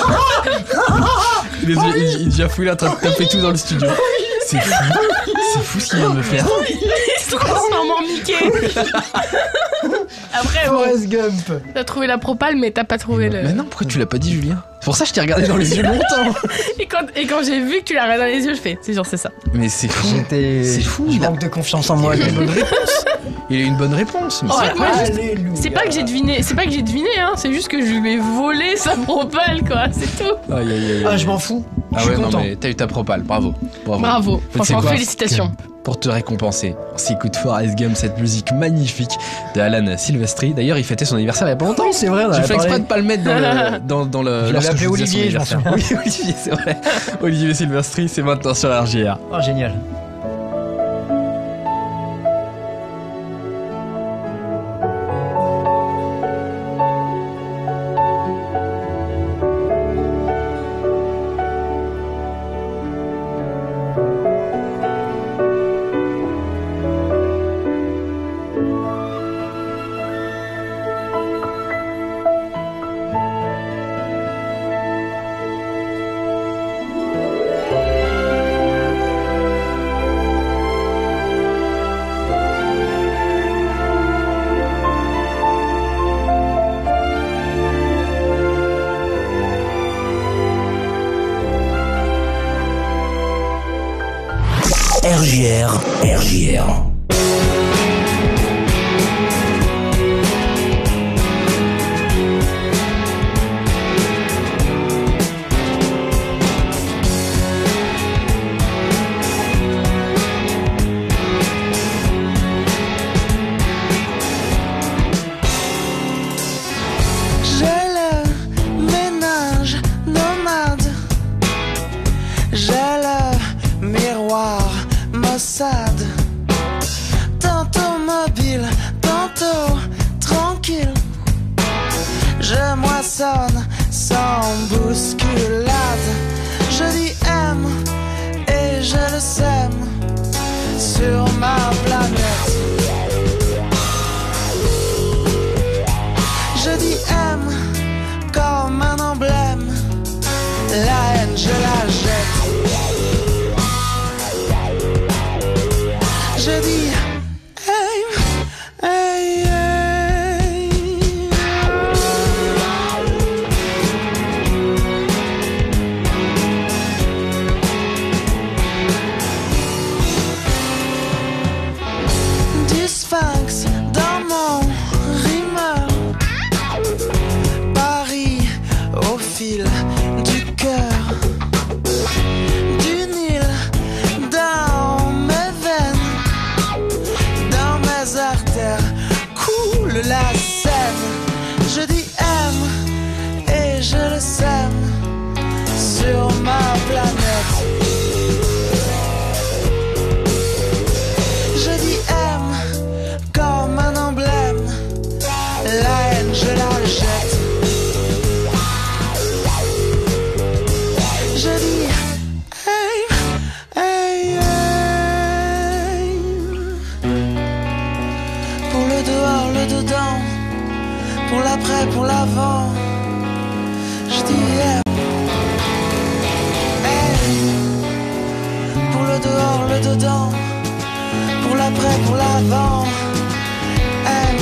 Il déjà fouillé en train de taper tout dans le studio. C'est fou. C'est fou ce qu'il vient de me faire. Il se transforme en Mickey. Après, bon, Forrest Gump. t'as trouvé la propale, mais t'as pas trouvé le. Mais non, pourquoi tu l'as pas dit, Julien? C'est pour ça que je t'ai regardé dans les yeux longtemps. Et quand j'ai vu que tu l'as regardé dans les yeux, je fais, c'est sûr, c'est ça. Mais c'est fou. C'est fou. Je manque de confiance en moi. Il a une bonne réponse. Il a une bonne réponse. Mais Oh, c'est- moi, Alléluia. c'est pas que j'ai deviné, hein. C'est juste que je lui ai volé sa propale, quoi. C'est tout. Aïe, aïe, aïe. Ah, je m'en fous. Ah je suis ouais, non, content. mais t'as eu ta propale, bravo. Bravo. Mais c'est Franchement, quoi, félicitations. Pour te récompenser, on s'écoute Forrest Gump, cette musique magnifique de Alan Silvestri. D'ailleurs, il fêtait son anniversaire il y a pas longtemps. Oui, c'est vrai. on en J'ai a fait parlé. exprès de pas le mettre dans le. Je l'avais lorsque appelé vous faisais son Olivier, je m'en anniversaire. Oui, Olivier, c'est vrai. Olivier Silvestri, c'est maintenant sur la RJR. Oh, génial. RJR. J'ai le ménage nomade. J'ai le miroir maussade. Tantôt mobile, tantôt tranquille. Je moissonne sans bousculade. Je dis aime et je le sème. ma planète. Je dis aime comme un emblème, la haine je la jette. Je dis aime, hey, hey. Du sphinx dans mon rimeur, Paris au fil du cœur, du Nil dans mes veines, dans mes artères coule la Seine. Je dis aime et je le sème sur ma planète. Je dis aime comme un emblème, la haine je la jette. Je dis hey, hey, hey. Pour le dehors, le dedans, pour l'après, pour l'avant. Je dis hey, hey. Pour le dehors, le dedans, pour l'après, pour l'avant. Hey.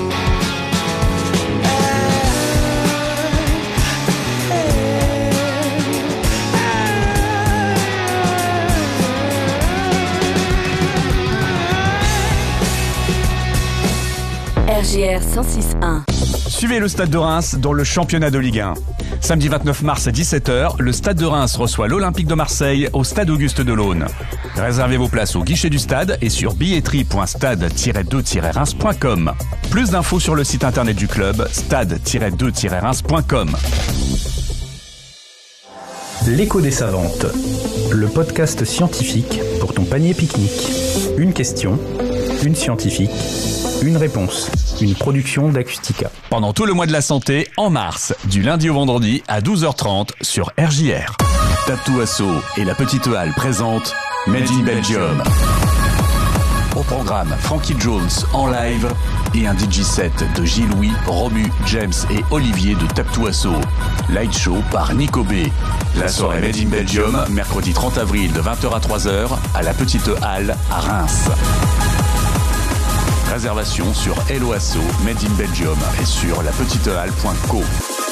RJR 106.1. Suivez le Stade de Reims dans le championnat de Ligue 1. Samedi 29 mars à 17h, le Stade de Reims reçoit l'Olympique de Marseille au Stade Auguste Delaune. Réservez vos places au guichet du stade et sur billetterie.stade-2-reims.com. Plus d'infos sur le site internet du club, stade-2-reims.com. L'écho des savantes, le podcast scientifique pour ton panier pique-nique. Une question, une scientifique, une réponse. Une production d'Acustica. Pendant tout le mois de la santé, en mars, du lundi au vendredi à 12h30 sur RJR. Taptou Asso et la Petite Halle présentent Made in Belgium. Au programme, Frankie Jones en live et un DJ set de Gilles Louis, Romu, James et Olivier de Taptou Asso. Light show par Nico B. La soirée Made in Belgium, mercredi 30 avril de 20h à 3h à la Petite Halle à Reims. Réservation sur Hello Asso, Made in Belgium et sur lapetitehalle.co.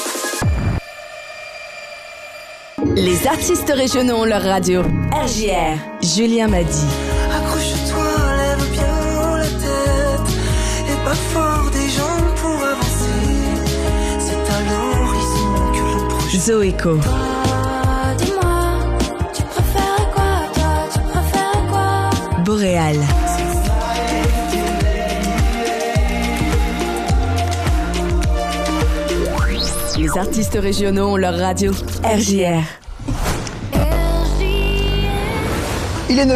Les artistes régionaux ont leur radio. RJR, Julien Madi. Accroche-toi, lève bien haut la tête et pas fort des jambes pour avancer. C'est à l'horizon que l'on projette. Zoéco. Dis-moi, tu préfères quoi, toi, tu préfères quoi? Boréal. Les artistes régionaux ont leur radio. RJR. Il est